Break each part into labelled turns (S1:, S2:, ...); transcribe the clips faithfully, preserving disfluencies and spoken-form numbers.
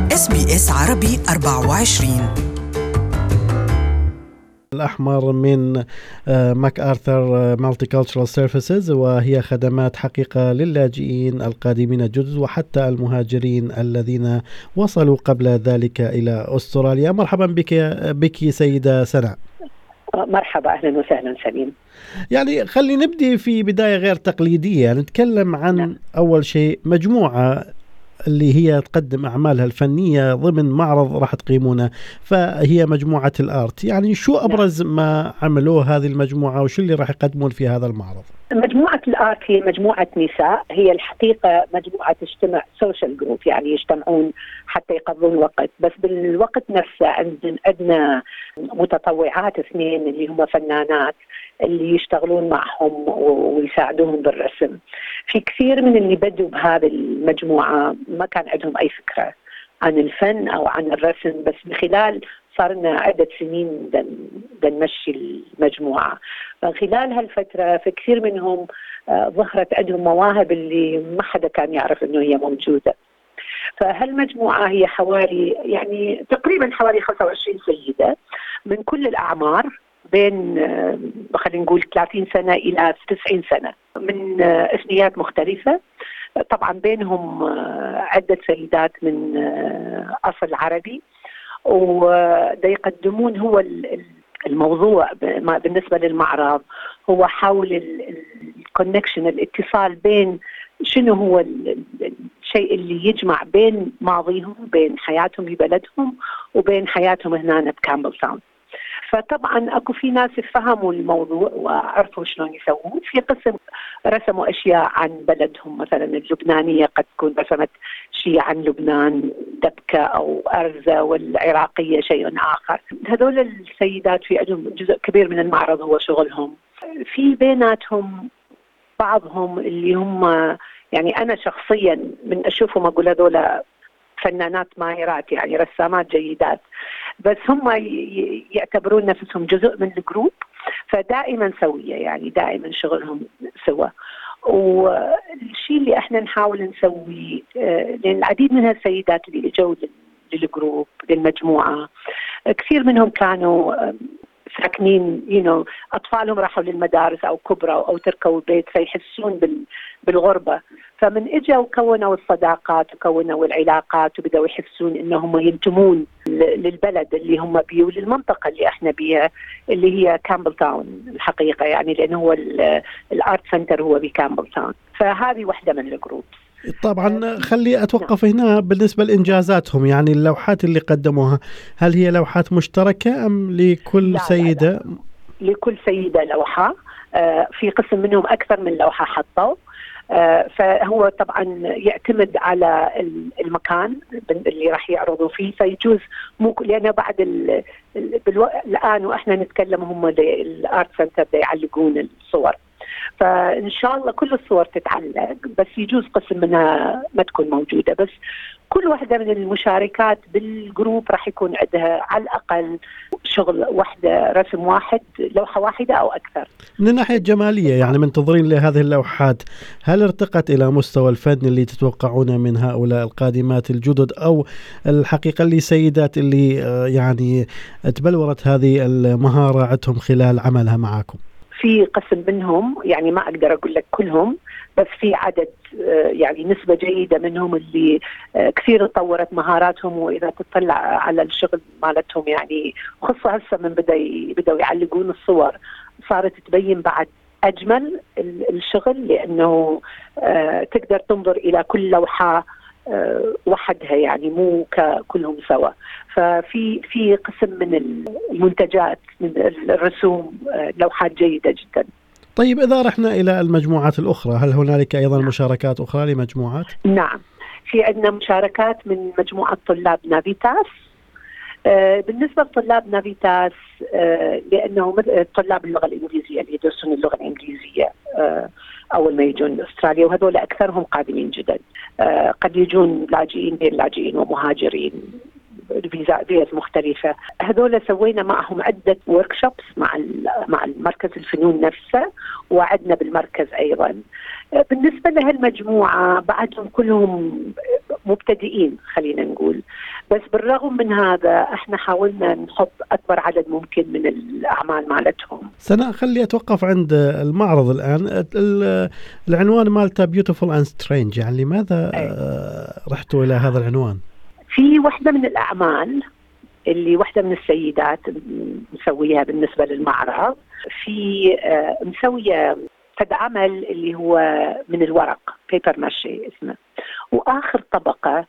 S1: إس بي إس عربي أربعة وعشرين.
S2: الأحمر من ماك آرثر Multicultural Services، وهي خدمات حقيقة للاجئين القادمين الجدد وحتى المهاجرين الذين وصلوا قبل ذلك إلى أستراليا. مرحبا بك بك سيدة سناء.
S3: مرحبا، أهلا وسهلا سليم.
S2: يعني خلي نبدي في بداية غير تقليدية، نتكلم عن نعم. أول شيء مجموعة اللي هي تقدم أعمالها الفنية ضمن معرض راح تقيمونه، فهي مجموعة الآرت. يعني شو أبرز ما عملوه هذه المجموعة وشو اللي راح يقدمون في هذا المعرض؟
S3: مجموعة الآرت هي مجموعة نساء، هي الحقيقة مجموعة تجتمع سوشيال جروب، يعني يجتمعون حتى يقضون وقت، بس بالوقت نفسه عندنا متطوعات اثنين اللي هم فنانات اللي يشتغلون معهم ويساعدوهم بالرسم. في كثير من اللي بدوا بهذه المجموعة ما كان عندهم أي فكرة عن الفن أو عن الرسم، بس من خلال صار لنا عدة سنين نمشي المجموعة. خلال هالفترة في كثير منهم ظهرت عندهم مواهب اللي ما حدا كان يعرف إنه هي موجودة. فهالمجموعة هي حوالي يعني تقريبا حوالي خمسة وعشرين سيدة من كل الأعمار، بين خلينا نقول ثلاثين سنة إلى تسعين سنة، من إثنيات مختلفة. طبعا بينهم عدة سيدات من أصل عربي، ودا يقدمون هو الموضوع بالنسبة للمعرض هو حول الكونكشن، الاتصال بين شنو هو الشيء اللي يجمع بين ماضيهم، بين حياتهم ببلدهم وبين حياتهم هنا بكامبل تاون. فطبعا اكو في ناس فهموا الموضوع وعرفوا شلون يسوون. في قسم رسموا اشياء عن بلدهم، مثلا اللبنانيه قد تكون رسمت شيء عن لبنان دبكه او ارزه، والعراقيه شيء اخر. هذول السيدات في عندهم جزء كبير من المعرض هو شغلهم. في بيناتهم بعضهم اللي هم يعني انا شخصيا من اشوفهم اقول هذول فنانات ماهرات، يعني رسامات جيدات، بس هم يعتبرون نفسهم جزء من الجروب، فدائما سوية، يعني دائما شغلهم سوا. والشيء اللي احنا نحاول نسويه، لأن العديد من هالسيدات اللي اجوا للجروب للمجموعة كثير منهم كانوا ساكنين you know أطفالهم راحوا للمدارس أو كبروا أو تركوا البيت، فيحسون بالغربة. فمن إجوا وكونوا الصداقات وكونوا العلاقات وبدأوا يحسون إنهم ينتمون للبلد اللي هم بيه وللمنطقة اللي إحنا بيها اللي هي كامبل تاون الحقيقة، يعني لأنه هو الآرت سنتر هو بكامبل تاون. فهذه واحدة من الجروب.
S2: طبعا خلي أتوقف هنا بالنسبة لإنجازاتهم، يعني اللوحات اللي قدموها هل هي لوحات مشتركة أم لكل
S3: لا
S2: سيدة؟
S3: لا لا. لكل سيدة لوحة. في قسم منهم أكثر من لوحة حطوا. فهو طبعا يعتمد على المكان اللي راح يعرضوا فيه، فيجوز مو لأنه بعد ال... بالو... الآن وإحنا نتكلم هم الآرت سنتر يعلقون الصور، فإن شاء الله كل الصور تتعلق، بس يجوز قسم منها ما تكون موجودة. بس كل واحدة من المشاركات بالجروب راح يكون عندها على الأقل شغل واحدة، رسم واحد، لوحة واحدة أو أكثر.
S2: من الناحية الجمالية يعني منتظرين لهذه اللوحات، هل ارتقت إلى مستوى الفن اللي تتوقعونه من هؤلاء القادمات الجدد، أو الحقيقة اللي سيدات اللي يعني تبلورت هذه المهارة عندهم خلال عملها معكم؟
S3: في قسم منهم يعني ما أقدر أقول لك كلهم، بس في عدد يعني نسبة جيدة منهم اللي كثير تطورت مهاراتهم. وإذا تطلع على الشغل مالتهم يعني خصوصا هسه من بدأ بدأوا يعلقون الصور صارت تبين بعد أجمل الشغل، لأنه تقدر تنظر إلى كل لوحة وحدها، يعني مو كلهم سوا. ففي في قسم من المنتجات من الرسوم لوحات جيدة جدا.
S2: طيب إذا رحنا إلى المجموعات الأخرى، هل هنالك أيضا نعم. مشاركات أخرى لمجموعات؟
S3: نعم، في عندنا مشاركات من مجموعة طلاب نافيتاس. آه بالنسبة لطلاب نافيتاس آه لأنه طلاب اللغة الإنجليزية اللي يدرسون اللغة الإنجليزية آه أول ما يجون لأستراليا، وهذول أكثرهم قادمين جدا. آه قد يجون لاجئين بين لاجئين ومهاجرين، فيزات مختلفة. هذول سوينا معهم عدة وركشوبس مع مع المركز الفنون نفسه، وعدنا بالمركز أيضا. بالنسبة لهالمجموعة بعدهم كلهم مبتدئين خلينا نقول، بس بالرغم من هذا احنا حاولنا نحط اكبر عدد ممكن من الاعمال مالتهم.
S2: سناء، خلي اتوقف عند المعرض الان. العنوان مالته Beautiful and Strange، يعني لماذا رحتوا الى هذا العنوان؟
S3: في واحدة من الاعمال اللي واحدة من السيدات مسويها بالنسبة للمعرض، في مسوية فد عمل اللي هو من الورق بيبر ماشي اسمه، واخر طبقة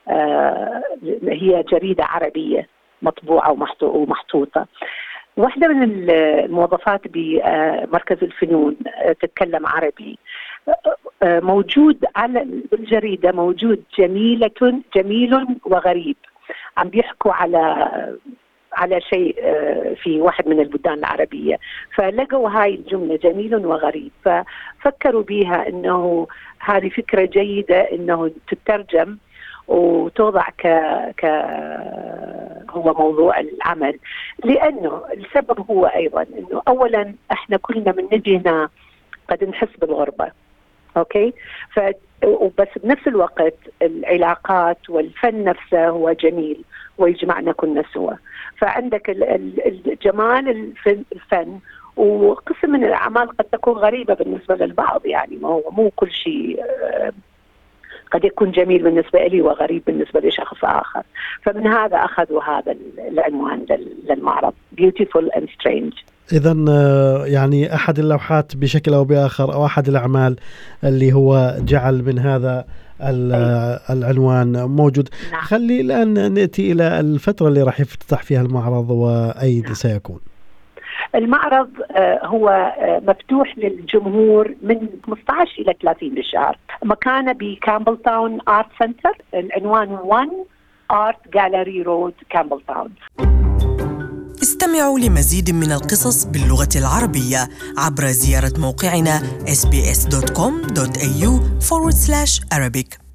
S3: هي جريدة عربية مطبوعة ومحطوطة. واحدة من الموظفات بمركز الفنون تتكلم عربي، موجود على الجريدة موجود جميلة جميل وغريب، عم بيحكوا على على شيء في واحد من البلدان العربية، فلقوا هاي الجملة جميل وغريب، ففكروا بيها انه هذه فكرة جيدة انه تترجم وتوضع ك ك هو موضوع العمل. لانه السبب هو ايضا انه اولا احنا كلنا من نجي هنا قد نحس بالغربة، اوكي، ف وبس بنفس الوقت العلاقات والفن نفسه هو جميل ويجمعنا كلنا سوا. فعندك الجمال الفن، وقسم من الأعمال قد تكون غريبة بالنسبة للبعض، يعني ما هو مو كل شيء قد يكون جميل بالنسبة لي وغريب بالنسبة لشخص آخر. فمن هذا أخذوا هذا العنوان للمعرض Beautiful and Strange.
S2: إذن يعني أحد اللوحات بشكل أو بآخر أو أحد الأعمال اللي هو جعل من هذا العنوان موجود.
S3: نعم.
S2: خلي الآن نأتي إلى الفترة اللي راح يفتتح فيها المعرض وأي نعم. سيكون
S3: المعرض هو مفتوح للجمهور من خمسة عشر إلى ثلاثين بالشهر. مكانه بكامبل تاون آرت سنتر، العنوان واحد آرت جاليري رود كامبل تاون.
S1: استمعوا لمزيد من القصص باللغة العربية عبر زيارة موقعنا إس بي إس دوت كوم دوت إيه يو forward slash Arabic.